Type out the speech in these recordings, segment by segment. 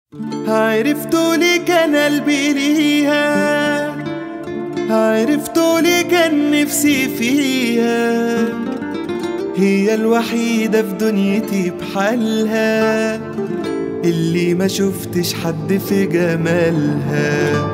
عرفتوا لي كان قلبي ليها، عرفتوا لي كان نفسي فيها، هي الوحيدة في دنيتي بحالها، اللي ما شفتش حد في جمالها.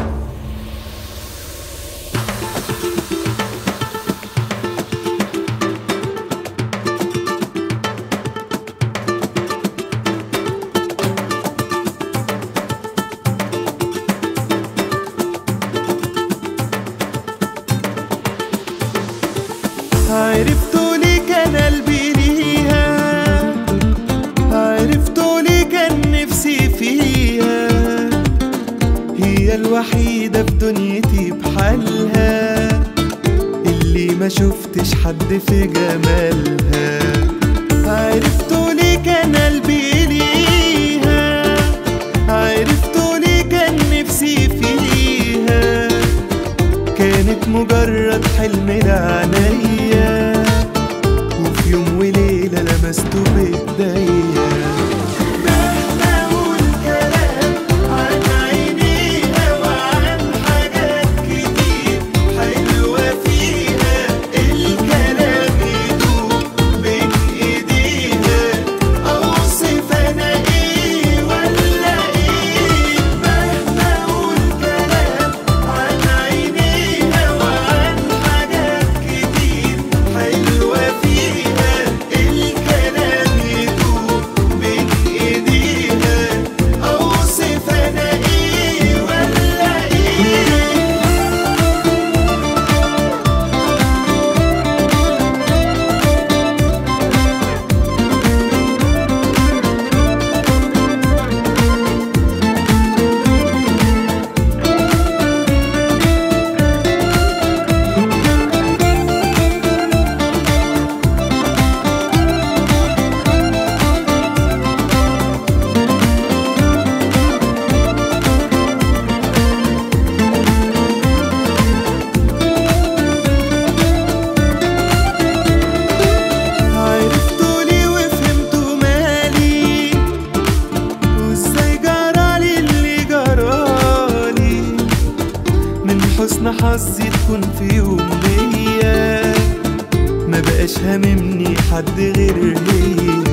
عرفتوا لي كان قلبي ليها، عرفتوا لي كان نفسي فيها، هي الوحيدة في دنيتي بحالها، اللي ما شفتش حد في جمالها. عرفتوا لي كان قلبي ليها، عرفتوا لي كان نفسي فيها، كانت مجرد حلم لعنيا، وفي يوم وليلة لمسته بإيديا. مهما أقول كلام عن عينيها وعن حاجات كتير حلوة فيها، الكلام يدوب بين إيديها، أوصف أنا إيه ولا إيه. مهما أقول كلام عن عينيها وعن حاجات كتير حلوة فيها، الكلام يدوب بين إيديها، أوصف أنا إيه ولا إيه. عرفتوا لي وفهمتوا مالي، وازاي جرالي اللي جرالي، من حسن حظي تكون في يوم ليا، ما بقاش هاممني حد غير هي.